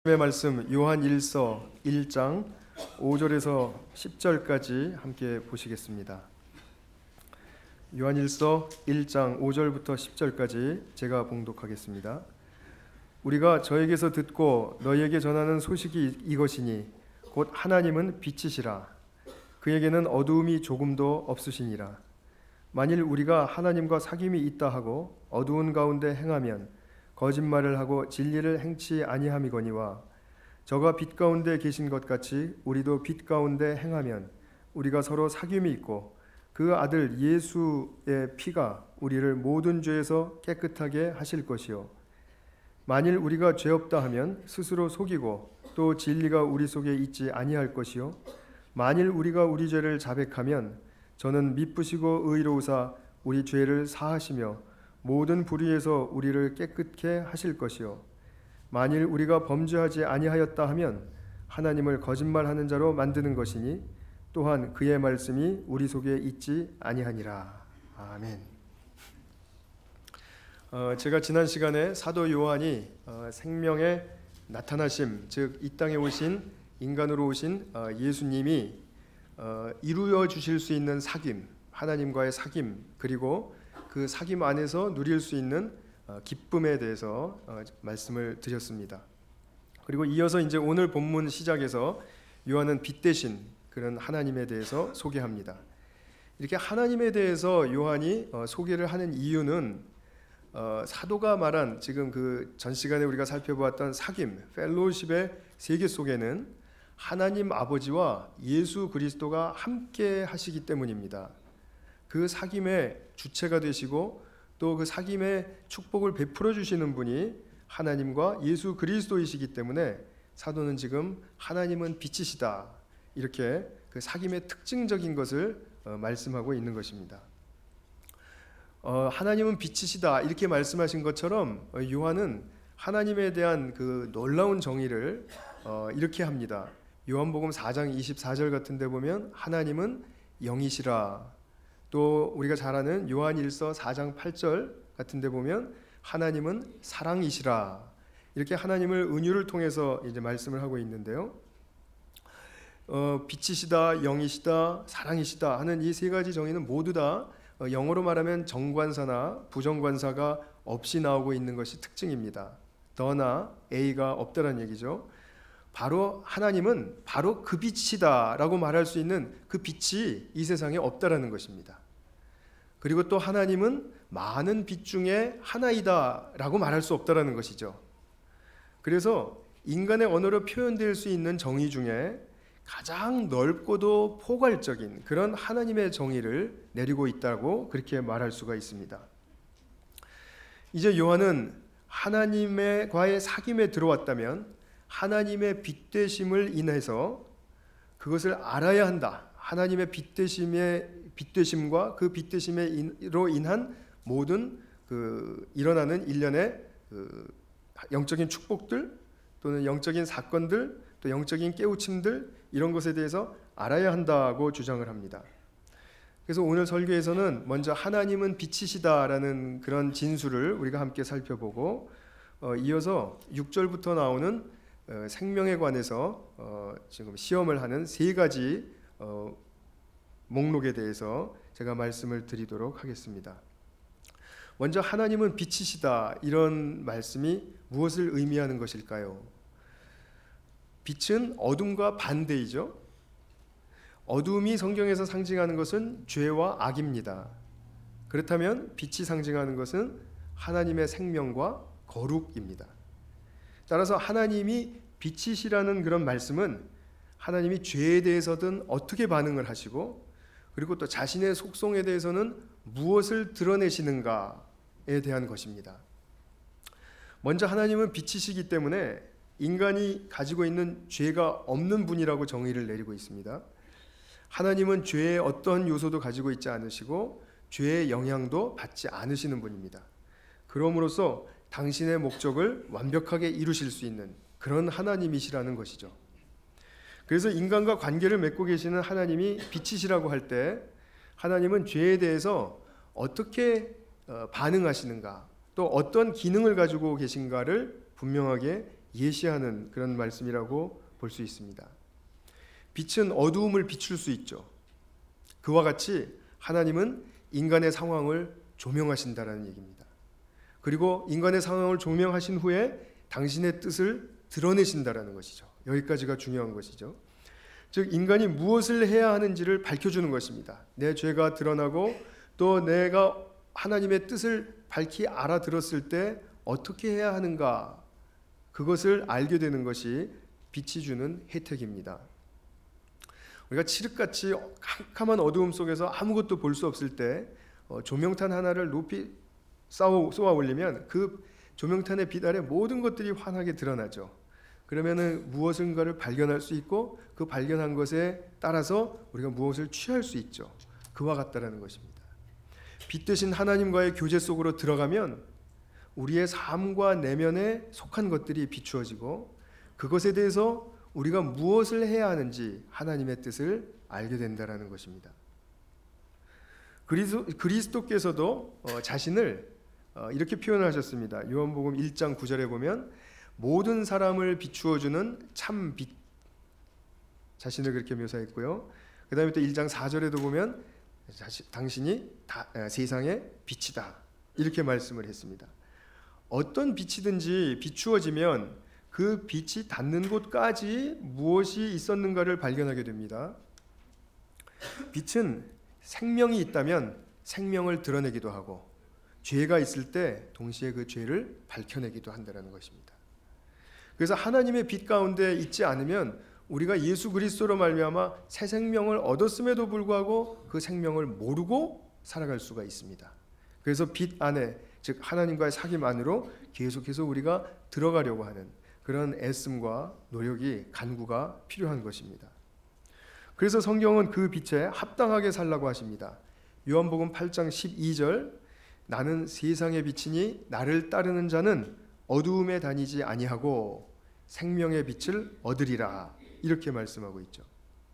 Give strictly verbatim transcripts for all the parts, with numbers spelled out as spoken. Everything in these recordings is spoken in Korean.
의 말씀 요한일서 일 장 오 절에서 십 절까지 함께 보시겠습니다. 요한일서 일 장 오 절부터 십 절까지 제가 봉독하겠습니다. 우리가 저에게서 듣고 너희에게 전하는 소식이 이것이니 곧 하나님은 빛이시라. 그에게는 어두움이 조금도 없으시니라. 만일 우리가 하나님과 사귐이 있다 하고 어두운 가운데 행하면 거짓말을 하고 진리를 행치 아니함이거니와 저가 빛 가운데 계신 것 같이 우리도 빛 가운데 행하면 우리가 서로 사귐이 있고 그 아들 예수의 피가 우리를 모든 죄에서 깨끗하게 하실 것이요 만일 우리가 죄 없다 하면 스스로 속이고 또 진리가 우리 속에 있지 아니할 것이요 만일 우리가 우리 죄를 자백하면 저는 미쁘시고 의로우사 우리 죄를 사하시며 모든 불의에서 우리를 깨끗게 하실 것이요 만일 우리가 범죄하지 아니하였다 하면 하나님을 거짓말하는 자로 만드는 것이니 또한 그의 말씀이 우리 속에 있지 아니하니라. 아멘. 어, 제가 지난 시간에 사도 요한이 어, 생명의 나타나심, 즉 이 땅에 오신 인간으로 오신 어, 예수님이 어, 이루어 주실 수 있는 사귐, 하나님과의 사귐, 그리고 그 사귐 안에서 누릴 수 있는 기쁨에 대해서 말씀을 드렸습니다. 그리고 이어서 이제 오늘 본문 시작에서 요한은 빛 대신 그런 하나님에 대해서 소개합니다. 이렇게 하나님에 대해서 요한이 소개를 하는 이유는 사도가 말한 지금 그 전 시간에 우리가 살펴보았던 사귐, 펠로우십의 세계 속에는 하나님 아버지와 예수 그리스도가 함께 하시기 때문입니다. 그 사귐의 주체가 되시고 또 그 사귐의 축복을 베풀어 주시는 분이 하나님과 예수 그리스도이시기 때문에 사도는 지금 하나님은 빛이시다 이렇게 그 사귐의 특징적인 것을 말씀하고 있는 것입니다. 어, 하나님은 빛이시다 이렇게 말씀하신 것처럼 요한은 하나님에 대한 그 놀라운 정의를 어, 이렇게 합니다. 요한복음 사 장 이십사 절 같은 데 보면 하나님은 영이시라. 또 우리가 잘 아는 요한일서 사 장 팔 절 같은 데 보면 하나님은 사랑이시라. 이렇게 하나님을 은유를 통해서 이제 말씀을 하고 있는데요. 어, 빛이시다, 영이시다, 사랑이시다 하는 이 세 가지 정의는 모두 다 영어로 말하면 정관사나 부정관사가 없이 나오고 있는 것이 특징입니다. 더나 A가 없다는 얘기죠. 바로 하나님은 바로 그 빛이다 라고 말할 수 있는 그 빛이 이 세상에 없다라는 것입니다. 그리고 또 하나님은 많은 빛 중에 하나이다 라고 말할 수 없다라는 것이죠. 그래서 인간의 언어로 표현될 수 있는 정의 중에 가장 넓고도 포괄적인 그런 하나님의 정의를 내리고 있다고 그렇게 말할 수가 있습니다. 이제 요한은 하나님과의 사귐에 들어왔다면 하나님의 빛되심을 인해서 그것을 알아야 한다. 하나님의 빛되심의 빛되심과 그 빛되심으로 인한 모든 그 일어나는 일련의 그 영적인 축복들 또는 영적인 사건들 또 영적인 깨우침들 이런 것에 대해서 알아야 한다고 주장을 합니다. 그래서 오늘 설교에서는 먼저 하나님은 빛이시다라는 그런 진술을 우리가 함께 살펴보고 어, 이어서 육 절부터 나오는 어, 생명에 관해서 어, 지금 시험을 하는 세 가지 어, 목록에 대해서 제가 말씀을 드리도록 하겠습니다. 먼저 하나님은 빛이시다 이런 말씀이 무엇을 의미하는 것일까요? 빛은 어둠과 반대이죠. 어둠이 성경에서 상징하는 것은 죄와 악입니다. 그렇다면 빛이 상징하는 것은 하나님의 생명과 거룩입니다. 따라서 하나님이 빛이시라는 그런 말씀은 하나님이 죄에 대해서든 어떻게 반응을 하시고 그리고 또 자신의 속성에 대해서는 무엇을 드러내시는가에 대한 것입니다. 먼저 하나님은 빛이시기 때문에 인간이 가지고 있는 죄가 없는 분이라고 정의를 내리고 있습니다. 하나님은 죄의 어떤 요소도 가지고 있지 않으시고 죄의 영향도 받지 않으시는 분입니다. 그럼으로써 당신의 목적을 완벽하게 이루실 수 있는 그런 하나님이시라는 것이죠. 그래서 인간과 관계를 맺고 계시는 하나님이 빛이시라고 할 때 하나님은 죄에 대해서 어떻게 반응하시는가 또 어떤 기능을 가지고 계신가를 분명하게 예시하는 그런 말씀이라고 볼 수 있습니다. 빛은 어두움을 비출 수 있죠. 그와 같이 하나님은 인간의 상황을 조명하신다라는 얘기입니다. 그리고 인간의 상황을 조명하신 후에 당신의 뜻을 드러내신다라는 것이죠. 여기까지가 중요한 것이죠. 즉 인간이 무엇을 해야 하는지를 밝혀주는 것입니다. 내 죄가 드러나고 또 내가 하나님의 뜻을 밝히 알아들었을 때 어떻게 해야 하는가, 그것을 알게 되는 것이 빛이 주는 혜택입니다. 우리가 칠흑같이 캄캄한 어두움 속에서 아무것도 볼 수 없을 때 조명탄 하나를 높이 쏘아 올리면 그 조명탄의 빛 아래 모든 것들이 환하게 드러나죠. 그러면은 무엇인가를 발견할 수 있고 그 발견한 것에 따라서 우리가 무엇을 취할 수 있죠. 그와 같다라는 것입니다. 빛 대신 하나님과의 교제 속으로 들어가면 우리의 삶과 내면에 속한 것들이 비추어지고 그것에 대해서 우리가 무엇을 해야 하는지 하나님의 뜻을 알게 된다라는 것입니다. 그리스도, 그리스도께서도 어, 자신을 어, 이렇게 표현하셨습니다. 요한복음 일 장 구 절에 보면 모든 사람을 비추어주는 참 빛, 자신을 그렇게 묘사했고요. 그 다음에 또 일 장 사 절에도 보면 자신, 당신이 다, 아, 세상의 빛이다 이렇게 말씀을 했습니다. 어떤 빛이든지 비추어지면 그 빛이 닿는 곳까지 무엇이 있었는가를 발견하게 됩니다. 빛은 생명이 있다면 생명을 드러내기도 하고 죄가 있을 때 동시에 그 죄를 밝혀내기도 한다는 것입니다. 그래서 하나님의 빛 가운데 있지 않으면 우리가 예수 그리스도로 말미암아 새 생명을 얻었음에도 불구하고 그 생명을 모르고 살아갈 수가 있습니다. 그래서 빛 안에, 즉 하나님과의 사귐 안으로 계속해서 우리가 들어가려고 하는 그런 애씀과 노력이, 간구가 필요한 것입니다. 그래서 성경은 그 빛에 합당하게 살라고 하십니다. 요한복음 팔 장 십이 절, 나는 세상의 빛이니 나를 따르는 자는 어두움에 다니지 아니하고 생명의 빛을 얻으리라, 이렇게 말씀하고 있죠.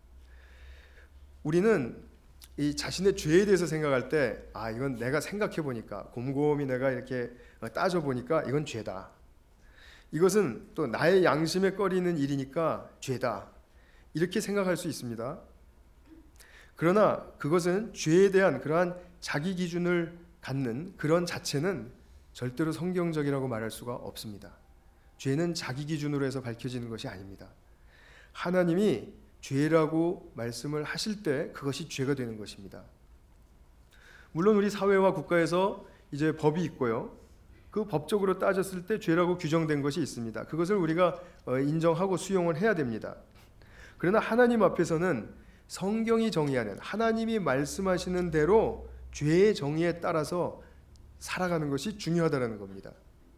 우리는 이 자신의 죄에 대해서 생각할 때, 아 이건 내가 생각해 보니까, 곰곰이 내가 이렇게 따져 보니까 이건 죄다, 이것은 또 나의 양심에 꺼리는 일이니까 죄다, 이렇게 생각할 수 있습니다. 그러나 그것은 죄에 대한 그러한 자기 기준을 갖는 그런 자체는 절대로 성경적이라고 말할 수가 없습니다. 죄는 자기 기준으로 해서 밝혀지는 것이 아닙니다. 하나님이 죄라고 말씀을 하실 때 그것이 죄가 되는 것입니다. 물론 우리 사회와 국가에서 이제 법이 있고요. 그 법적으로 따졌을 때 죄라고 규정된 것이 있습니다. 그것을 우리가 인정하고 수용을 해야 됩니다. 그러나 하나님 앞에서는 성경이 정의하는, 하나님이 말씀하시는 대로 죄의 정의에 따라서 살아가는 것이 중요하다는 겁니다.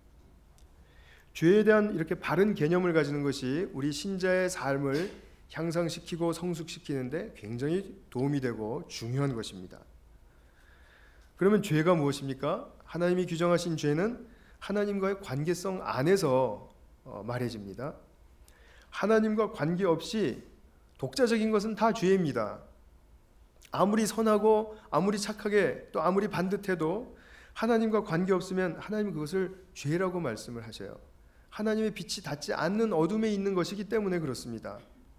죄에 대한 이렇게 바른 개념을 가지는 것이 우리 신자의 삶을 향상시키고 성숙시키는데 굉장히 도움이 되고 중요한 것입니다. 그러면 죄가 무엇입니까? 하나님이 규정하신 죄는 하나님과의 관계성 안에서 말해집니다. 하나님과 관계없이 독자적인 것은 다 죄입니다. 아무리 선하고 아무리 착하게 또 아무리 반듯해도 하나님과 관계없으면 하나님은 그것을 죄라고 말씀을 하셔요. 하나님의 빛이 닿지 않는 어둠에 있는 것이기 때문에 그렇습니다.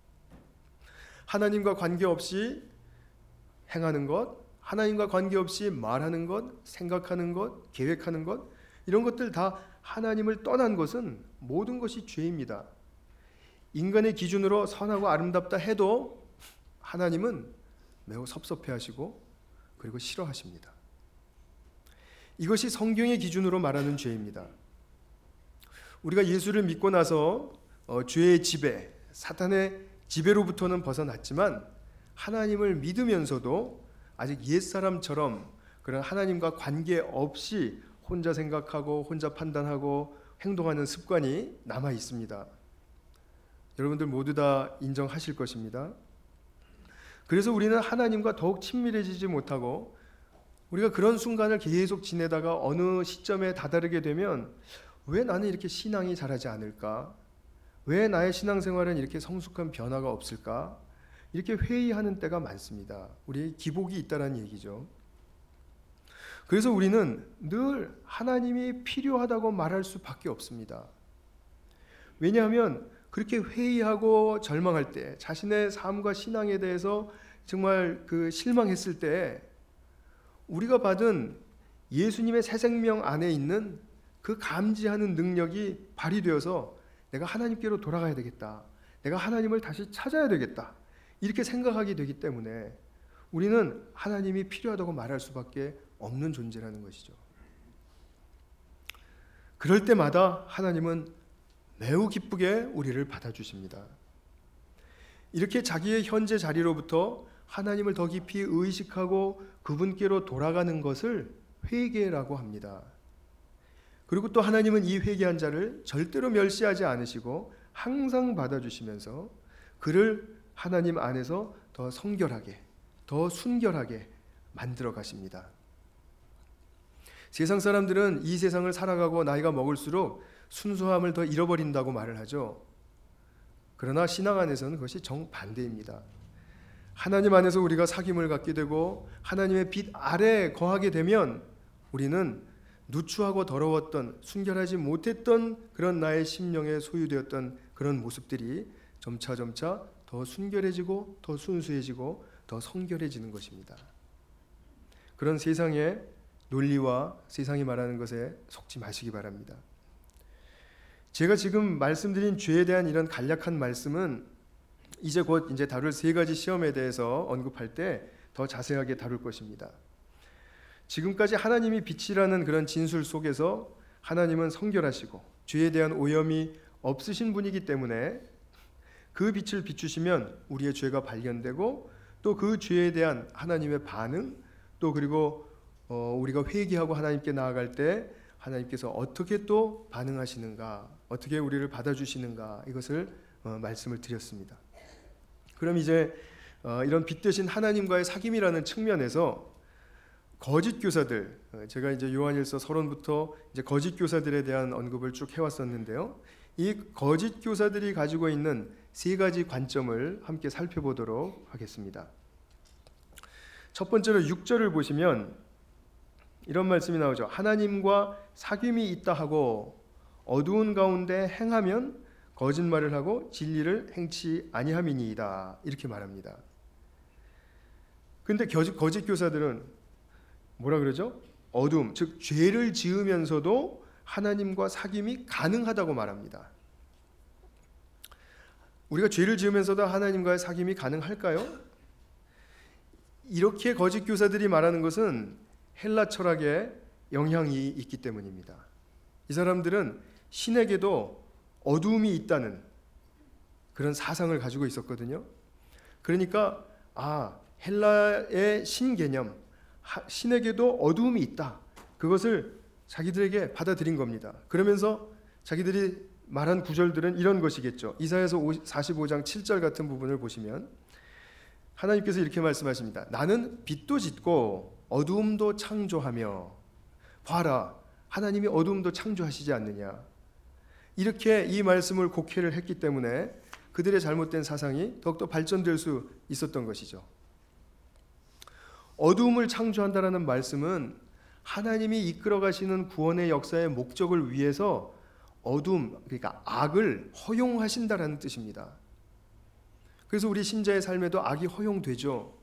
하나님과 관계없이 행하는 것, 하나님과 관계없이 말하는 것, 생각하는 것, 계획하는 것, 이런 것들 다 하나님을 떠난 것은 모든 것이 죄입니다. 인간의 기준으로 선하고 아름답다 해도 하나님은 매우 섭섭해하시고 그리고 싫어하십니다. 이것이 성경의 기준으로 말하는 죄입니다. 우리가 예수를 믿고 나서 어, 죄의 지배, 사탄의 지배로부터는 벗어났지만 하나님을 믿으면서도 아직 옛사람처럼 그런 하나님과 관계없이 혼자 생각하고 혼자 판단하고 행동하는 습관이 남아 있습니다. 여러분들 모두 다 인정하실 것입니다. 그래서 우리는 하나님과 더욱 친밀해지지 못하고 우리가 그런 순간을 계속 지내다가 어느 시점에 다다르게 되면 왜 나는 이렇게 신앙이 자라지 않을까? 왜 나의 신앙생활은 이렇게 성숙한 변화가 없을까? 이렇게 회의하는 때가 많습니다. 우리의 기복이 있다는 얘기죠. 그래서 우리는 늘 하나님이 필요하다고 말할 수밖에 없습니다. 왜냐하면 그렇게 회의하고 절망할 때, 자신의 삶과 신앙에 대해서 정말 그 실망했을 때 우리가 받은 예수님의 새 생명 안에 있는 그 감지하는 능력이 발휘되어서 내가 하나님께로 돌아가야 되겠다, 내가 하나님을 다시 찾아야 되겠다, 이렇게 생각하게 되기 때문에 우리는 하나님이 필요하다고 말할 수밖에 없는 존재라는 것이죠. 그럴 때마다 하나님은 매우 기쁘게 우리를 받아주십니다. 이렇게 자기의 현재 자리로부터 하나님을 더 깊이 의식하고 그분께로 돌아가는 것을 회개라고 합니다. 그리고 또 하나님은 이 회개한 자를 절대로 멸시하지 않으시고 항상 받아주시면서 그를 하나님 안에서 더 성결하게, 더 순결하게 만들어 가십니다. 세상 사람들은 이 세상을 살아가고 나이가 먹을수록 순수함을 더 잃어버린다고 말을 하죠. 그러나 신앙 안에서는 그것이 정반대입니다. 하나님 안에서 우리가 사귐을 갖게 되고 하나님의 빛 아래 거하게 되면 우리는 누추하고 더러웠던, 순결하지 못했던 그런 나의 심령에 소유되었던 그런 모습들이 점차점차 더 순결해지고 더 순수해지고 더 성결해지는 것입니다. 그런 세상의 논리와 세상이 말하는 것에 속지 마시기 바랍니다. 제가 지금 말씀드린 죄에 대한 이런 간략한 말씀은 이제 곧 이제 다룰 세 가지 시험에 대해서 언급할 때 더 자세하게 다룰 것입니다. 지금까지 하나님이 빛이라는 그런 진술 속에서 하나님은 성결하시고 죄에 대한 오염이 없으신 분이기 때문에 그 빛을 비추시면 우리의 죄가 발견되고 또 그 죄에 대한 하나님의 반응, 또 그리고 어, 우리가 회개하고 하나님께 나아갈 때 하나님께서 어떻게 또 반응하시는가, 어떻게 우리를 받아주시는가, 이것을 어, 말씀을 드렸습니다. 그럼 이제 어, 이런 빛 대신 하나님과의 사귐이라는 측면에서 거짓 교사들, 제가 이제 요한일서 서론부터 이제 거짓 교사들에 대한 언급을 쭉 해왔었는데요. 이 거짓 교사들이 가지고 있는 세 가지 관점을 함께 살펴보도록 하겠습니다. 첫 번째로 육 절을 보시면 이런 말씀이 나오죠. 하나님과 사귐이 있다 하고 어두운 가운데 행하면 거짓말을 하고 진리를 행치 아니함이니이다, 이렇게 말합니다. 근데 거짓, 거짓 교사들은 뭐라 그러죠? 어둠, 즉 죄를 지으면서도 하나님과 사귐이 가능하다고 말합니다. 우리가 죄를 지으면서도 하나님과의 사귐이 가능할까요? 이렇게 거짓 교사들이 말하는 것은 헬라 철학에 영향이 있기 때문입니다. 이 사람들은 신에게도 어두움이 있다는 그런 사상을 가지고 있었거든요. 그러니까 아, 헬라의 신 개념, 신에게도 어두움이 있다, 그것을 자기들에게 받아들인 겁니다. 그러면서 자기들이 말한 구절들은 이런 것이겠죠. 이사야서 사십오 장 칠 절 같은 부분을 보시면 하나님께서 이렇게 말씀하십니다. 나는 빛도 짓고 어두움도 창조하며, 봐라, 하나님이 어두움도 창조하시지 않느냐. 이렇게 이 말씀을 곡해를 했기 때문에 그들의 잘못된 사상이 더욱더 발전될 수 있었던 것이죠. 어두움을 창조한다라는 말씀은 하나님이 이끌어 가시는 구원의 역사의 목적을 위해서 어둠, 그러니까 악을 허용하신다라는 뜻입니다. 그래서 우리 신자의 삶에도 악이 허용되죠.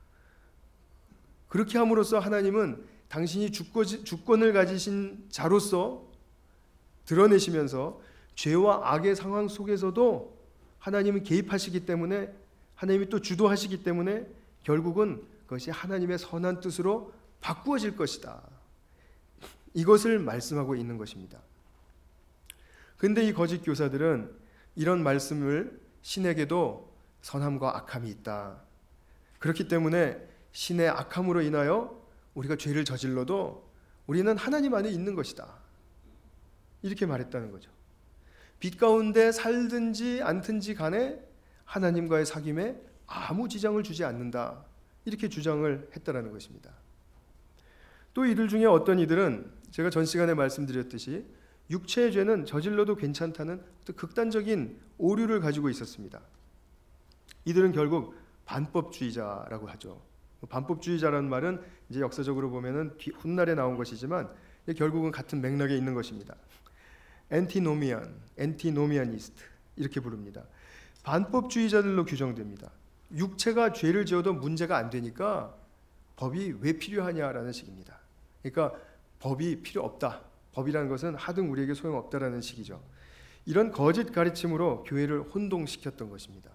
그렇게 함으로써 하나님은 당신이 주권을 가지신 자로서 드러내시면서 죄와 악의 상황 속에서도 하나님은 개입하시기 때문에, 하나님이 또 주도하시기 때문에 결국은 그것이 하나님의 선한 뜻으로 바꾸어질 것이다, 이것을 말씀하고 있는 것입니다. 그런데 이 거짓 교사들은 이런 말씀을 신에게도 선함과 악함이 있다, 그렇기 때문에 신의 악함으로 인하여 우리가 죄를 저질러도 우리는 하나님 안에 있는 것이다, 이렇게 말했다는 거죠. 빛 가운데 살든지 않든지 간에 하나님과의 사귐에 아무 지장을 주지 않는다, 이렇게 주장을 했다라는 것입니다. 또 이들 중에 어떤 이들은 제가 전 시간에 말씀드렸듯이 육체의 죄는 저질러도 괜찮다는 극단적인 오류를 가지고 있었습니다. 이들은 결국 반법주의자라고 하죠. 반법주의자라는 말은 이제 역사적으로 보면은 훗날에 나온 것이지만 결국은 같은 맥락에 있는 것입니다. 엔티노미안, 엔티노미아니스트 이렇게 부릅니다. 반법주의자들로 규정됩니다. 육체가 죄를 지어도 문제가 안 되니까 법이 왜 필요하냐라는 식입니다. 그러니까 법이 필요 없다. 법이라는 것은 하등 우리에게 소용없다라는 식이죠. 이런 거짓 가르침으로 교회를 혼동시켰던 것입니다.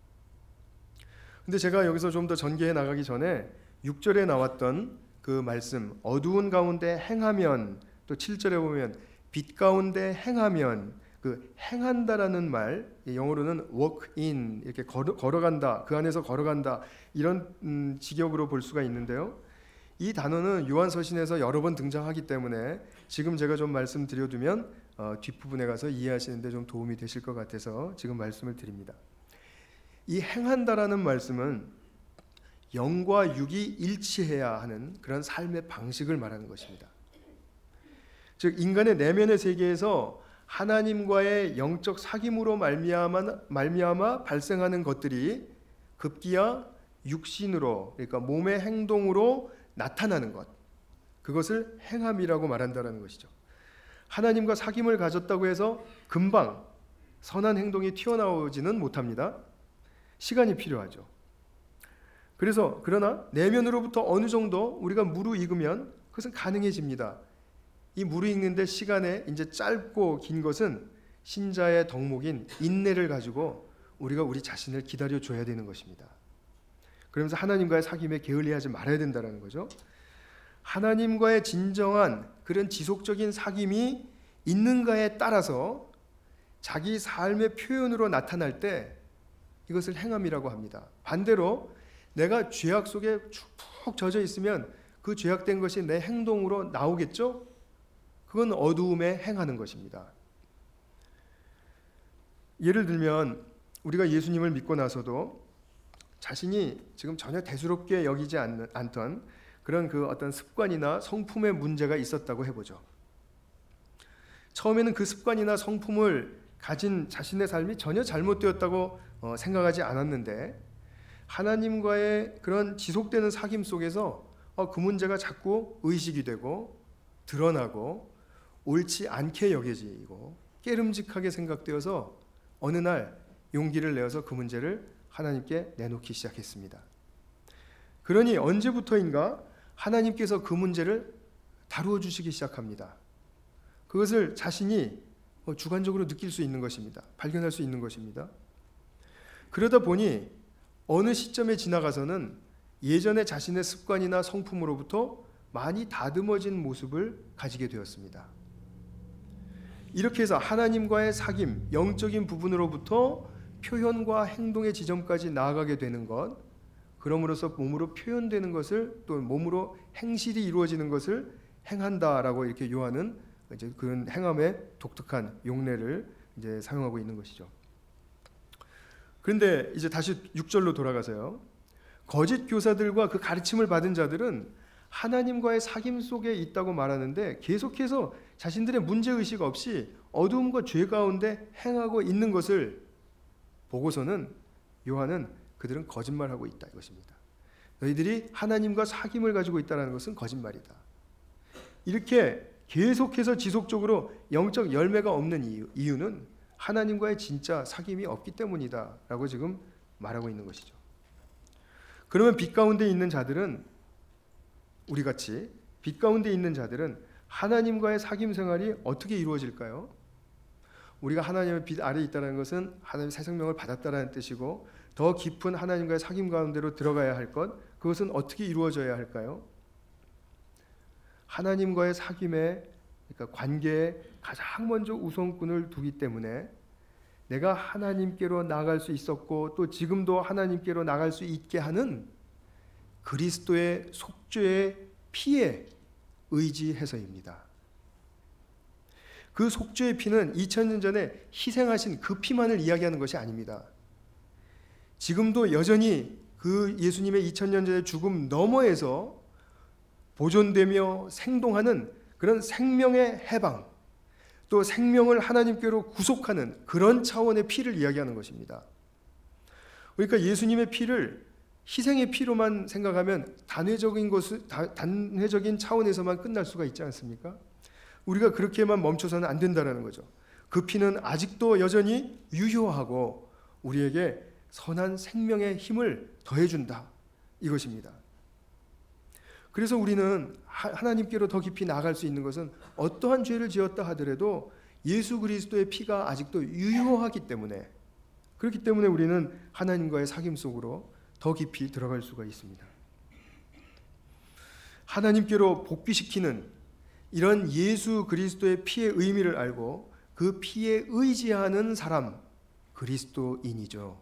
근데 제가 여기서 좀 더 전개해 나가기 전에 육 절에 나왔던 그 말씀, 어두운 가운데 행하면, 또 칠 절에 보면 빛 가운데 행하면, 그 행한다라는 말, 영어로는 walk in, 이렇게 걸어, 걸어간다, 그 안에서 걸어간다, 이런 음, 직역으로 볼 수가 있는데요. 이 단어는 요한서신에서 여러 번 등장하기 때문에 지금 제가 좀 말씀드려두면 어, 뒷부분에 가서 이해하시는데 좀 도움이 되실 것 같아서 지금 말씀을 드립니다. 이 행한다라는 말씀은 영과 육이 일치해야 하는 그런 삶의 방식을 말하는 것입니다. 즉 인간의 내면의 세계에서 하나님과의 영적 사귐으로 말미암아, 말미암아 발생하는 것들이 급기야 육신으로, 그러니까 몸의 행동으로 나타나는 것, 그것을 행함이라고 말한다는 것이죠. 하나님과 사귐을 가졌다고 해서 금방 선한 행동이 튀어나오지는 못합니다. 시간이 필요하죠. 그래서 그러나 내면으로부터 어느 정도 우리가 무르익으면 그것은 가능해집니다. 이 무르익는데 시간에 이제 짧고 긴 것은 신자의 덕목인 인내를 가지고 우리가 우리 자신을 기다려줘야 되는 것입니다. 그러면서 하나님과의 사귐에 게을리하지 말아야 된다는 거죠. 하나님과의 진정한 그런 지속적인 사귐이 있는가에 따라서 자기 삶의 표현으로 나타날 때 이것을 행함이라고 합니다. 반대로 내가 죄악 속에 푹 젖어 있으면 그 죄악된 것이 내 행동으로 나오겠죠? 그건 어두움에 행하는 것입니다. 예를 들면 우리가 예수님을 믿고 나서도 자신이 지금 전혀 대수롭게 여기지 않는, 않던 그런 그 어떤 습관이나 성품의 문제가 있었다고 해보죠. 처음에는 그 습관이나 성품을 가진 자신의 삶이 전혀 잘못되었다고 어, 생각하지 않았는데 하나님과의 그런 지속되는 사귐 속에서 어, 그 문제가 자꾸 의식이 되고 드러나고 옳지 않게 여겨지고 깨름직하게 생각되어서 어느 날 용기를 내어서 그 문제를 하나님께 내놓기 시작했습니다. 그러니 언제부터인가 하나님께서 그 문제를 다루어 주시기 시작합니다. 그것을 자신이 주관적으로 느낄 수 있는 것입니다. 발견할 수 있는 것입니다. 그러다 보니 어느 시점에 지나가서는 예전에 자신의 습관이나 성품으로부터 많이 다듬어진 모습을 가지게 되었습니다. 이렇게 해서 하나님과의 사귐, 영적인 부분으로부터 표현과 행동의 지점까지 나아가게 되는 것, 그럼으로써 몸으로 표현되는 것을 또 몸으로 행실이 이루어지는 것을 행한다라고 이렇게 요한은 이제 그런 행함의 독특한 용례를 이제 사용하고 있는 것이죠. 그런데 이제 다시 육 절로 돌아가서요. 거짓 교사들과 그 가르침을 받은 자들은 하나님과의 사귐 속에 있다고 말하는데 계속해서 자신들의 문제의식 없이 어두움과 죄 가운데 행하고 있는 것을 보고서는 요한은 그들은 거짓말하고 있다 이것입니다. 너희들이 하나님과 사귐을 가지고 있다는 것은 거짓말이다. 이렇게 계속해서 지속적으로 영적 열매가 없는 이유, 이유는 하나님과의 진짜 사귐이 없기 때문이다 라고 지금 말하고 있는 것이죠. 그러면 빛 가운데 있는 자들은 우리같이 빛 가운데 있는 자들은 하나님과의 사귐 생활이 어떻게 이루어질까요? 우리가 하나님의 빛 아래에 있다는 것은 하나님의 새 생명을 받았다는 뜻이고 더 깊은 하나님과의 사귐 가운데로 들어가야 할 것, 그것은 어떻게 이루어져야 할까요? 하나님과의 사귐에, 그러니까 관계에 가장 먼저 우선권을 두기 때문에 내가 하나님께로 나아갈 수 있었고 또 지금도 하나님께로 나아갈 수 있게 하는 그리스도의 속죄의 피에 의지해서입니다. 그 속죄의 피는 이천 년 전에 희생하신 그 피만을 이야기하는 것이 아닙니다. 지금도 여전히 그 예수님의 이천 년 전의 죽음 너머에서 보존되며 생동하는 그런 생명의 해방, 또 생명을 하나님께로 구속하는 그런 차원의 피를 이야기하는 것입니다. 그러니까 예수님의 피를 희생의 피로만 생각하면 단회적인 것을, 단회적인 차원에서만 끝날 수가 있지 않습니까? 우리가 그렇게만 멈춰서는 안 된다는 거죠. 그 피는 아직도 여전히 유효하고 우리에게 선한 생명의 힘을 더해준다, 이것입니다. 그래서 우리는 하나님께로 더 깊이 나아갈 수 있는 것은 어떠한 죄를 지었다 하더라도 예수 그리스도의 피가 아직도 유효하기 때문에, 그렇기 때문에 우리는 하나님과의 사귐 속으로 더 깊이 들어갈 수가 있습니다. 하나님께로 복귀시키는 이런 예수 그리스도의 피의 의미를 알고 그 피에 의지하는 사람, 그리스도인이죠.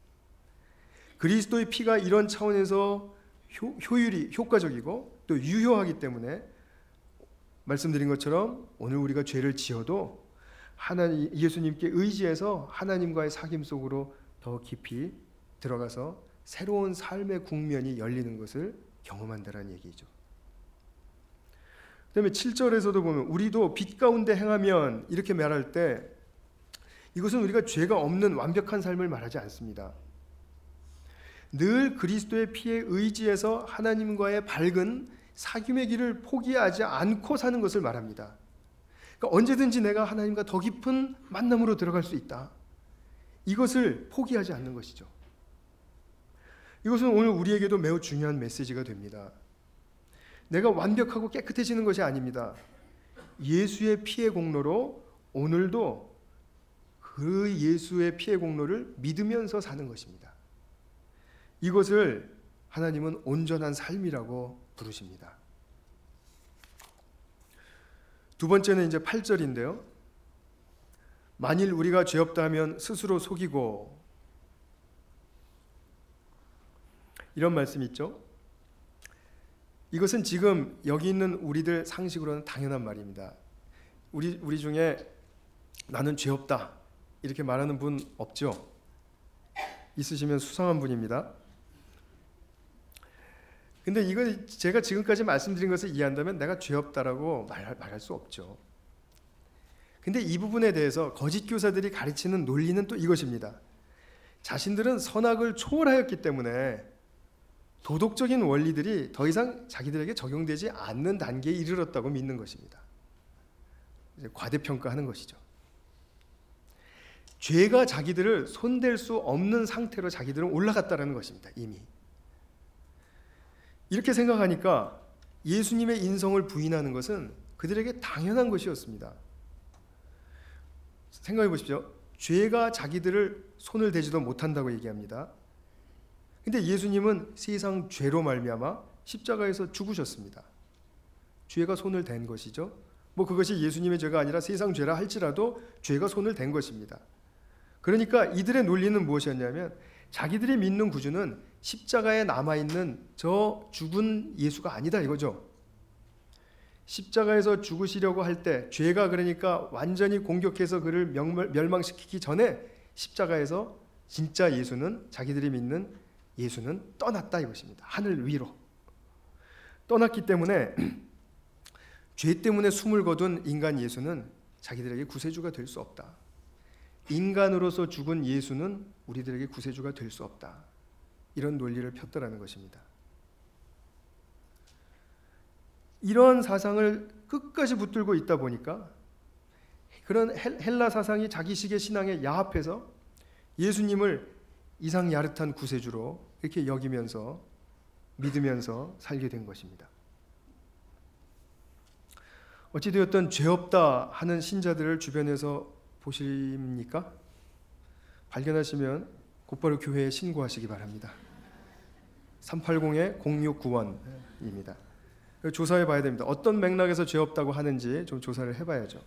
그리스도의 피가 이런 차원에서 효, 효율이 효과적이고 또 유효하기 때문에 말씀드린 것처럼 오늘 우리가 죄를 지어도 하나님, 예수님께 의지해서 하나님과의 사귐 속으로 더 깊이 들어가서 새로운 삶의 국면이 열리는 것을 경험한다는 얘기죠. 그 다음에 칠 절에서도 보면 우리도 빛 가운데 행하면, 이렇게 말할 때 이것은 우리가 죄가 없는 완벽한 삶을 말하지 않습니다. 늘 그리스도의 피에 의지해서 하나님과의 밝은 사귐의 길을 포기하지 않고 사는 것을 말합니다. 그러니까 언제든지 내가 하나님과 더 깊은 만남으로 들어갈 수 있다, 이것을 포기하지 않는 것이죠. 이것은 오늘 우리에게도 매우 중요한 메시지가 됩니다. 내가 완벽하고 깨끗해지는 것이 아닙니다. 예수의 피의 공로로 오늘도 그 예수의 피의 공로를 믿으면서 사는 것입니다. 이것을 하나님은 온전한 삶이라고 부르십니다. 두 번째는 이제 팔 절인데요. 만일 우리가 죄 없다 하면 스스로 속이고, 이런 말씀이 있죠. 이것은 지금 여기 있는 우리들 상식으로는 당연한 말입니다. 우리 우리 중에 나는 죄 없다 이렇게 말하는 분 없죠? 있으시면 수상한 분입니다. 근데 이거 제가 지금까지 말씀드린 것을 이해한다면 내가 죄 없다라고 말할, 말할 수 없죠. 근데 이 부분에 대해서 거짓 교사들이 가르치는 논리는 또 이것입니다. 자신들은 선악을 초월하였기 때문에 도덕적인 원리들이 더 이상 자기들에게 적용되지 않는 단계에 이르렀다고 믿는 것입니다. 이제 과대평가하는 것이죠. 죄가 자기들을 손댈 수 없는 상태로 자기들은 올라갔다는 것입니다. 이미. 이렇게 생각하니까 예수님의 인성을 부인하는 것은 그들에게 당연한 것이었습니다. 생각해 보십시오. 죄가 자기들을 손을 대지도 못한다고 얘기합니다. 근데 예수님은 세상 죄로 말미암아 십자가에서 죽으셨습니다. 죄가 손을 댄 것이죠. 뭐 그것이 예수님의 죄가 아니라 세상 죄라 할지라도 죄가 손을 댄 것입니다. 그러니까 이들의 논리는 무엇이었냐면 자기들이 믿는 구주는 십자가에 남아있는 저 죽은 예수가 아니다, 이거죠. 십자가에서 죽으시려고 할 때 죄가 그러니까 완전히 공격해서 그를 멸망시키기 전에 십자가에서 진짜 예수는, 자기들이 믿는 예수는 떠났다, 이것입니다. 하늘 위로 떠났기 때문에 죄 때문에 숨을 거둔 인간 예수는 자기들에게 구세주가 될 수 없다. 인간으로서 죽은 예수는 우리들에게 구세주가 될 수 없다. 이런 논리를 폈더라는 것입니다. 이런 사상을 끝까지 붙들고 있다 보니까 그런 헬라 사상이 자기식의 신앙에 야합해서 예수님을 이상 야릇한 구세주로 이렇게 여기면서 믿으면서 살게 된 것입니다. 어찌되었든 죄 없다 하는 신자들을 주변에서 보십니까? 발견하시면 곧바로 교회에 신고하시기 바랍니다. 삼팔공 공육구원입니다. 조사해 봐야 됩니다. 어떤 맥락에서 죄 없다고 하는지 좀 조사를 해봐야죠.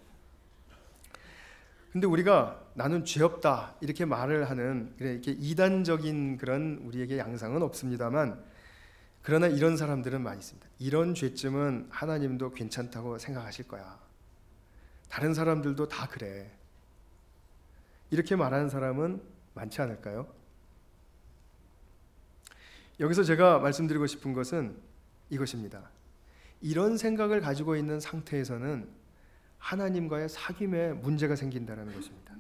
근데 우리가 나는 죄 없다 이렇게 말을 하는 이렇게 이단적인 그런 우리에게 양상은 없습니다만, 그러나 이런 사람들은 많이 있습니다. 이런 죄쯤은 하나님도 괜찮다고 생각하실 거야. 다른 사람들도 다 그래. 이렇게 말하는 사람은 많지 않을까요? 여기서 제가 말씀드리고 싶은 것은 이것입니다. 이런 생각을 가지고 있는 상태에서는 하나님과의 사귐에 문제가 생긴다는 것입니다.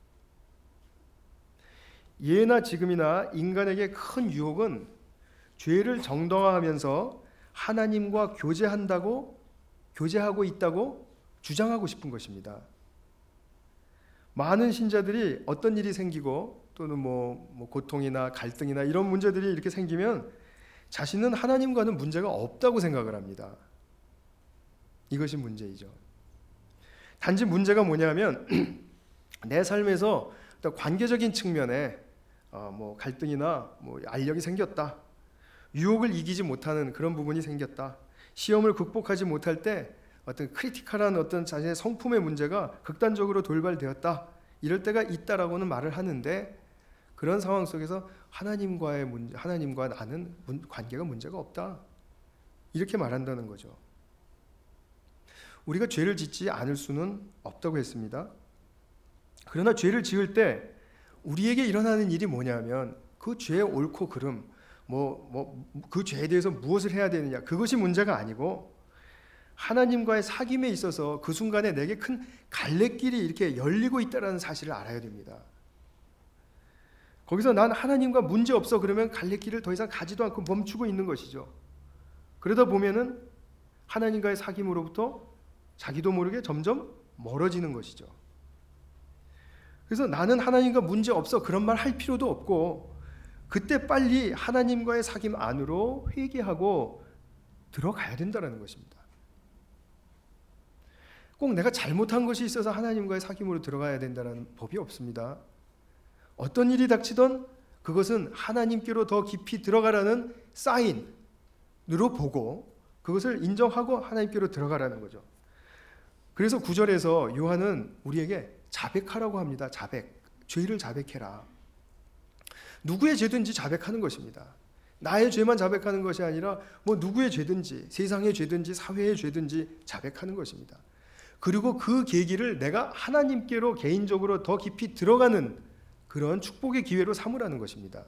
예나 지금이나 인간에게 큰 유혹은 죄를 정당화하면서 하나님과 교제한다고, 교제하고 있다고 주장하고 싶은 것입니다. 많은 신자들이 어떤 일이 생기고 또는 뭐, 뭐 고통이나 갈등이나 이런 문제들이 이렇게 생기면 자신은 하나님과는 문제가 없다고 생각을 합니다. 이것이 문제이죠. 단지 문제가 뭐냐면 내 삶에서 관계적인 측면에 어, 뭐 갈등이나 뭐 알력이 생겼다. 유혹을 이기지 못하는 그런 부분이 생겼다. 시험을 극복하지 못할 때 어떤 크리티컬한 어떤 자신의 성품의 문제가 극단적으로 돌발되었다. 이럴 때가 있다라고는 말을 하는데 그런 상황 속에서 하나님과의 문제, 하나님과 나는 관계가 문제가 없다. 이렇게 말한다는 거죠. 우리가 죄를 짓지 않을 수는 없다고 했습니다. 그러나 죄를 지을 때 우리에게 일어나는 일이 뭐냐면 그 죄의 옳고 그름, 뭐, 뭐, 그 죄에 대해서 무엇을 해야 되느냐, 그것이 문제가 아니고 하나님과의 사귐에 있어서 그 순간에 내게 큰 갈래길이 이렇게 열리고 있다는 사실을 알아야 됩니다. 거기서 난 하나님과 문제 없어 그러면 갈래길을 더 이상 가지도 않고 멈추고 있는 것이죠. 그러다 보면은 하나님과의 사귐으로부터 자기도 모르게 점점 멀어지는 것이죠. 그래서 나는 하나님과 문제 없어 그런 말 할 필요도 없고 그때 빨리 하나님과의 사귐 안으로 회개하고 들어가야 된다는 것입니다. 꼭 내가 잘못한 것이 있어서 하나님과의 사귐으로 들어가야 된다는 법이 없습니다. 어떤 일이 닥치던 그것은 하나님께로 더 깊이 들어가라는 사인으로 보고 그것을 인정하고 하나님께로 들어가라는 거죠. 그래서 구 절에서 요한은 우리에게 자백하라고 합니다. 자백. 죄를 자백해라. 누구의 죄든지 자백하는 것입니다. 나의 죄만 자백하는 것이 아니라 뭐 누구의 죄든지 세상의 죄든지 사회의 죄든지 자백하는 것입니다. 그리고 그 계기를 내가 하나님께로 개인적으로 더 깊이 들어가는 그런 축복의 기회로 삼으라는 것입니다.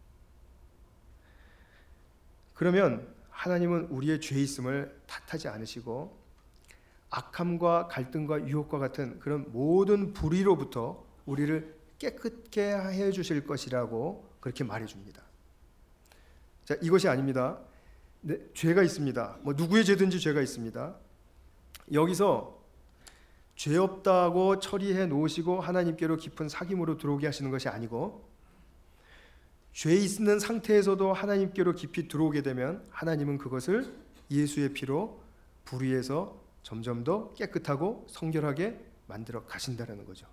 그러면 하나님은 우리의 죄 있음을 탓하지 않으시고 악함과 갈등과 유혹과 같은 그런 모든 불의로부터 우리를 깨끗게 해 주실 것이라고 그렇게 말해 줍니다. 자, 이것이 아닙니다. 네, 죄가 있습니다. 뭐 누구의 죄든지 죄가 있습니다. 여기서 죄 없다고 처리해 놓으시고 하나님께로 깊은 사귐으로 들어오게 하시는 것이 아니고 죄 있는 상태에서도 하나님께로 깊이 들어오게 되면 하나님은 그것을 예수의 피로 불의에서 점점 더 깨끗하고 성결하게 만들어 가신다는 거죠.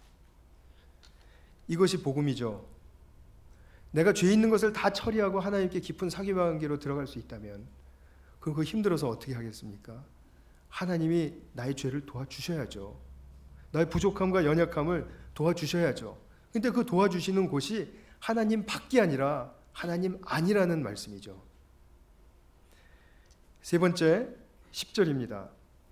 이것이 복음이죠. 내가 죄 있는 것을 다 처리하고 하나님께 깊은 사귐 관계로 들어갈 수 있다면 그럼 그 힘들어서 어떻게 하겠습니까? 하나님이 나의 죄를 도와주셔야죠. 나의 부족함과 연약함을 도와주셔야죠. 근데 그 도와주시는 곳이 하나님 밖이 아니라 하나님 아니라는 말씀이죠. 세 번째 십 절입니다.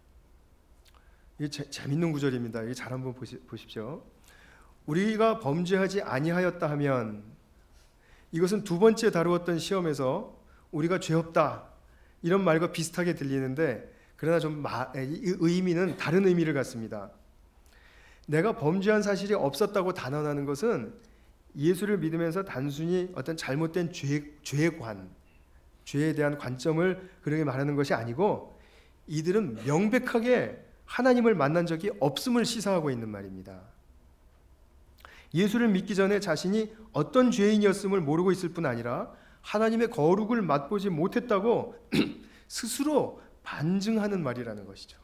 이게 재, 재밌는 구절입니다. 이게 잘 한번 보시, 보십시오. 우리가 범죄하지 아니하였다 하면 이것은 두 번째 다루었던 시험에서 우리가 죄 없다 이런 말과 비슷하게 들리는데 그러나 좀 마, 의미는 다른 의미를 갖습니다. 내가 범죄한 사실이 없었다고 단언하는 것은 예수를 믿으면서 단순히 어떤 잘못된 죄, 죄관, 죄에 대한 관점을 그렇게 말하는 것이 아니고 이들은 명백하게 하나님을 만난 적이 없음을 시사하고 있는 말입니다. 예수를 믿기 전에 자신이 어떤 죄인이었음을 모르고 있을 뿐 아니라 하나님의 거룩을 맛보지 못했다고 스스로 반증하는 말이라는 것이죠.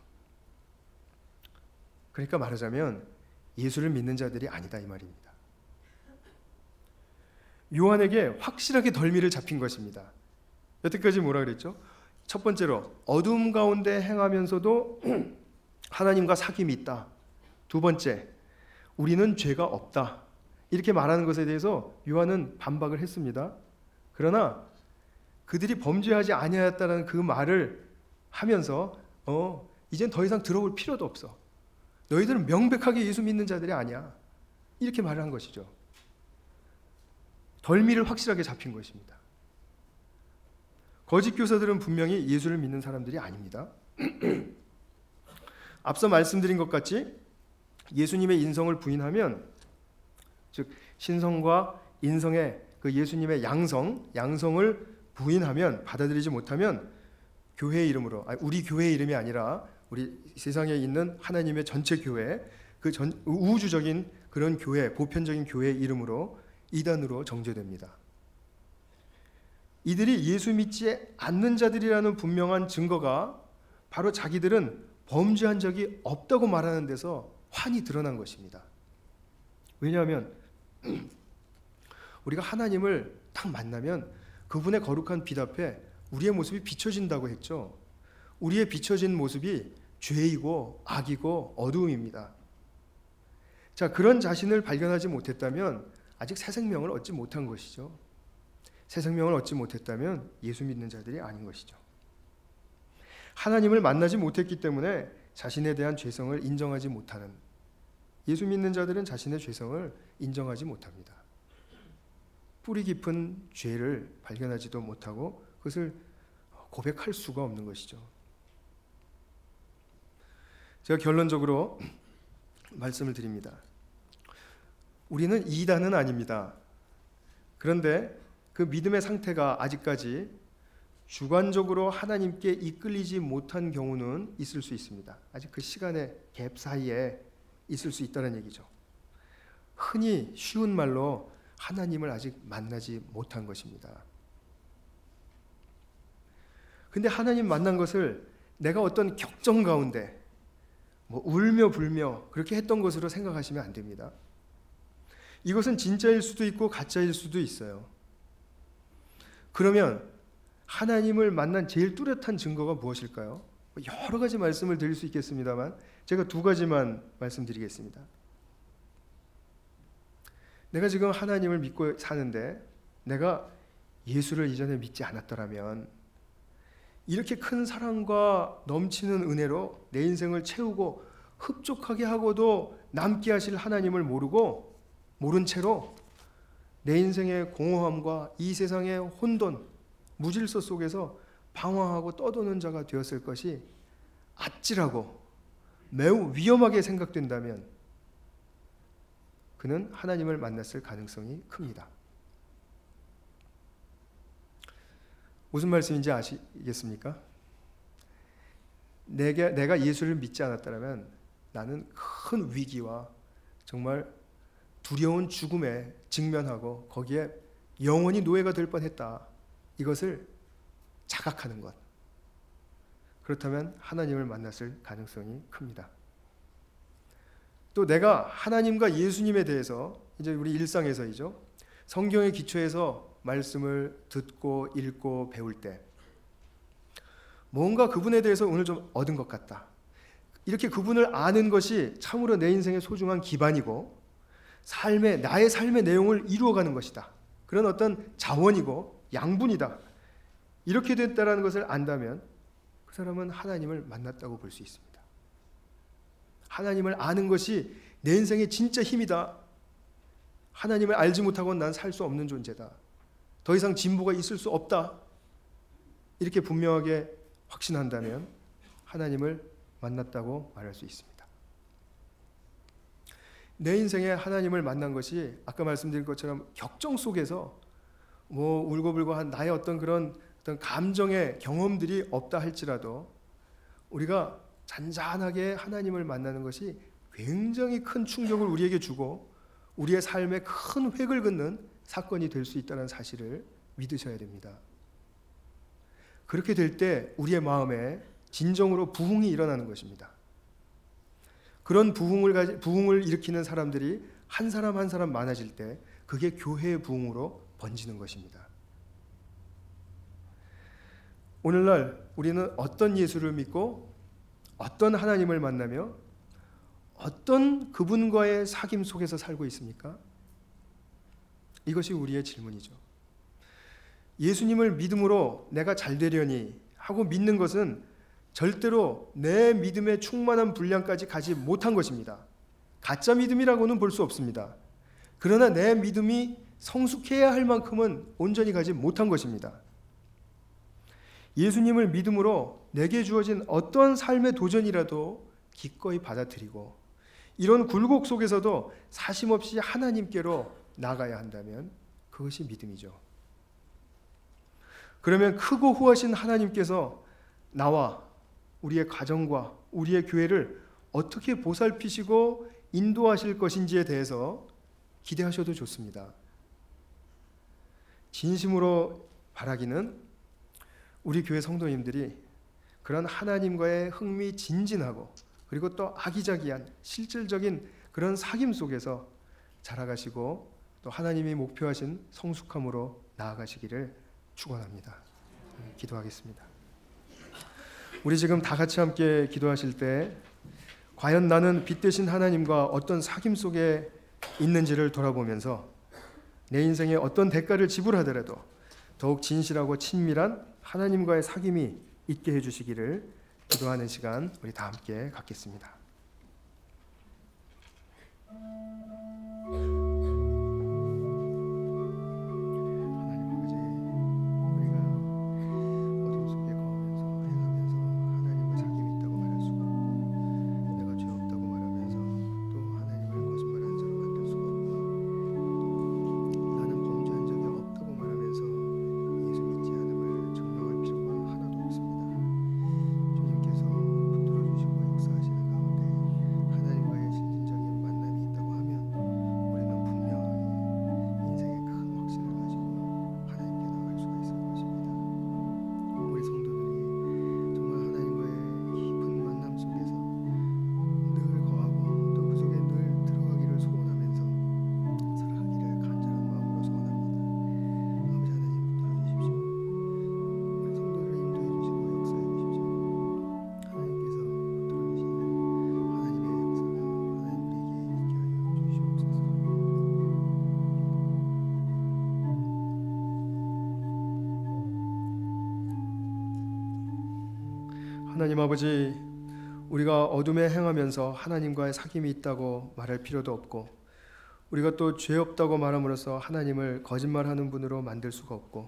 그러니까 말하자면 예수를 믿는 자들이 아니다 이 말입니다. 요한에게 확실하게 덜미를 잡힌 것입니다. 여태까지 뭐라 그랬죠? 첫 번째로 어둠 가운데 행하면서도 하나님과 사귐이 있다. 두 번째, 우리는 죄가 없다. 이렇게 말하는 것에 대해서 요한은 반박을 했습니다. 그러나 그들이 범죄하지 아니하였다는 그 말을 하면서 어, 이젠 더 이상 들어올 필요도 없어. 너희들은 명백하게 예수 믿는 자들이 아니야. 이렇게 말을 한 것이죠. 덜미를 확실하게 잡힌 것입니다. 거짓 교사들은 분명히 예수를 믿는 사람들이 아닙니다. 앞서 말씀드린 것 같이 예수님의 인성을 부인하면 즉 신성과 인성의 그 예수님의 양성, 양성을 부인하면 받아들이지 못하면 교회의 이름으로 우리 교회의 이름이 아니라 우리 세상에 있는 하나님의 전체 교회 그 전, 우주적인 그런 교회, 보편적인 교회 이름으로 이단으로 정죄됩니다. 이들이 예수 믿지 않는 자들이라는 분명한 증거가 바로 자기들은 범죄한 적이 없다고 말하는 데서 환히 드러난 것입니다. 왜냐하면 우리가 하나님을 딱 만나면 그분의 거룩한 빛 앞에 우리의 모습이 비춰진다고 했죠. 우리의 비춰진 모습이 죄이고 악이고 어두움입니다. 자, 그런 자신을 발견하지 못했다면 아직 새 생명을 얻지 못한 것이죠. 새 생명을 얻지 못했다면 예수 믿는 자들이 아닌 것이죠. 하나님을 만나지 못했기 때문에 자신에 대한 죄성을 인정하지 못하는, 예수 믿는 자들은 자신의 죄성을 인정하지 못합니다. 뿌리 깊은 죄를 발견하지도 못하고 그것을 고백할 수가 없는 것이죠. 제가 결론적으로 말씀을 드립니다. 우리는 이단은 아닙니다. 그런데 그 믿음의 상태가 아직까지 주관적으로 하나님께 이끌리지 못한 경우는 있을 수 있습니다. 아직 그 시간의 갭 사이에 있을 수 있다는 얘기죠. 흔히 쉬운 말로 하나님을 아직 만나지 못한 것입니다. 근데 하나님 만난 것을 내가 어떤 격정 가운데 뭐 울며 불며 그렇게 했던 것으로 생각하시면 안 됩니다. 이것은 진짜일 수도 있고 가짜일 수도 있어요. 그러면 하나님을 만난 제일 뚜렷한 증거가 무엇일까요? 여러 가지 말씀을 드릴 수 있겠습니다만 제가 두 가지만 말씀드리겠습니다. 내가 지금 하나님을 믿고 사는데 내가 예수를 이전에 믿지 않았더라면 이렇게 큰 사랑과 넘치는 은혜로 내 인생을 채우고 흡족하게 하고도 남게 하실 하나님을 모르고 모른 채로 내 인생의 공허함과 이 세상의 혼돈, 무질서 속에서 방황하고 떠도는 자가 되었을 것이 아찔하고 매우 위험하게 생각된다면 그는 하나님을 만났을 가능성이 큽니다. 무슨 말씀인지 아시겠습니까? 내가, 내가 예수를 믿지 않았다면 나는 큰 위기와 정말 두려운 죽음에 직면하고 거기에 영원히 노예가 될 뻔했다. 이것을 자각하는 것. 그렇다면 하나님을 만났을 가능성이 큽니다. 또 내가 하나님과 예수님에 대해서 이제 우리 일상에서이죠. 성경의 기초에서 말씀을 듣고 읽고 배울 때 뭔가 그분에 대해서 오늘 좀 얻은 것 같다. 이렇게 그분을 아는 것이 참으로 내 인생의 소중한 기반이고 삶의 나의 삶의 내용을 이루어가는 것이다. 그런 어떤 자원이고 양분이다. 이렇게 됐다라는 것을 안다면 그 사람은 하나님을 만났다고 볼 수 있습니다. 하나님을 아는 것이 내 인생의 진짜 힘이다. 하나님을 알지 못하고는 난 살 수 없는 존재다. 더 이상 진보가 있을 수 없다. 이렇게 분명하게 확신한다면 하나님을 만났다고 말할 수 있습니다. 내 인생에 하나님을 만난 것이 아까 말씀드린 것처럼 격정 속에서 뭐 울고불고한 나의 어떤 그런 어떤 감정의 경험들이 없다 할지라도 우리가 잔잔하게 하나님을 만나는 것이 굉장히 큰 충격을 우리에게 주고 우리의 삶에 큰 획을 긋는 사건이 될 수 있다는 사실을 믿으셔야 됩니다. 그렇게 될 때 우리의 마음에 진정으로 부흥이 일어나는 것입니다. 그런 부흥을, 가지, 부흥을 일으키는 사람들이 한 사람 한 사람 많아질 때 그게 교회의 부흥으로 번지는 것입니다. 오늘날 우리는 어떤 예수를 믿고 어떤 하나님을 만나며 어떤 그분과의 사귐 속에서 살고 있습니까? 이것이 우리의 질문이죠. 예수님을 믿음으로 내가 잘 되려니 하고 믿는 것은 절대로 내 믿음의 충만한 분량까지 가지 못한 것입니다. 가짜 믿음이라고는 볼 수 없습니다. 그러나 내 믿음이 성숙해야 할 만큼은 온전히 가지 못한 것입니다. 예수님을 믿음으로 내게 주어진 어떤 삶의 도전이라도 기꺼이 받아들이고 이런 굴곡 속에서도 사심없이 하나님께로 나가야 한다면 그것이 믿음이죠. 그러면 크고 후하신 하나님께서 나와 우리의 가정과 우리의 교회를 어떻게 보살피시고 인도하실 것인지에 대해서 기대하셔도 좋습니다. 진심으로 바라기는 우리 교회 성도님들이 그런 하나님과의 흥미진진하고 그리고 또 아기자기한 실질적인 그런 사귐 속에서 자라가시고 또 하나님이 목표하신 성숙함으로 나아가시기를 축원합니다. 기도하겠습니다. 우리 지금 다 같이 함께 기도하실 때 과연 나는 빛 되신 하나님과 어떤 사귐 속에 있는지를 돌아보면서 내 인생에 어떤 대가를 지불하더라도 더욱 진실하고 친밀한 하나님과의 사귐이 있게 해주시기를 기도하는 시간 우리 다 함께 갖겠습니다. 하나님 아버지, 우리가 어둠에 행하면서 하나님과의 사귐이 있다고 말할 필요도 없고 우리가 또 죄 없다고 말함으로써 하나님을 거짓말하는 분으로 만들 수가 없고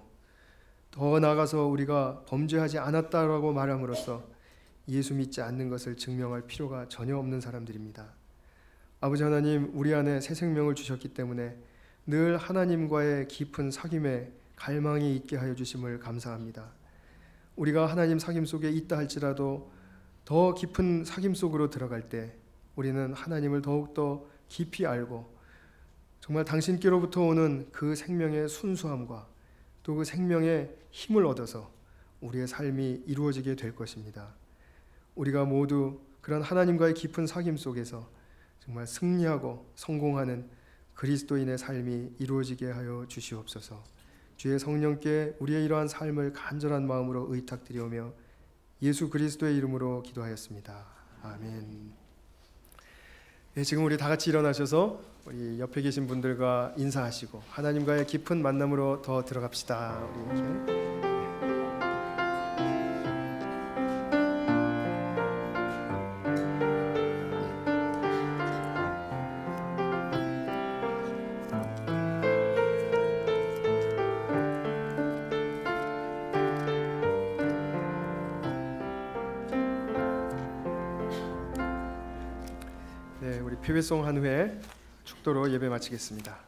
더 나아가서 우리가 범죄하지 않았다라고 말함으로써 예수 믿지 않는 것을 증명할 필요가 전혀 없는 사람들입니다. 아버지 하나님, 우리 안에 새 생명을 주셨기 때문에 늘 하나님과의 깊은 사귐에 갈망이 있게 하여 주심을 감사합니다. 우리가 하나님 사귐 속에 있다 할지라도 더 깊은 사귐 속으로 들어갈 때 우리는 하나님을 더욱더 깊이 알고 정말 당신께로부터 오는 그 생명의 순수함과 또 그 생명의 힘을 얻어서 우리의 삶이 이루어지게 될 것입니다. 우리가 모두 그런 하나님과의 깊은 사귐 속에서 정말 승리하고 성공하는 그리스도인의 삶이 이루어지게 하여 주시옵소서. 주의 성령께 우리의 이러한 삶을 간절한 마음으로 의탁드리오며 예수 그리스도의 이름으로 기도하였습니다. 아멘. 네, 지금 우리 다 같이 일어나셔서 우리 옆에 계신 분들과 인사하시고 하나님과의 깊은 만남으로 더 들어갑시다. 우리 이제. 네, 우리 표배송 한 후에 축도로 예배 마치겠습니다.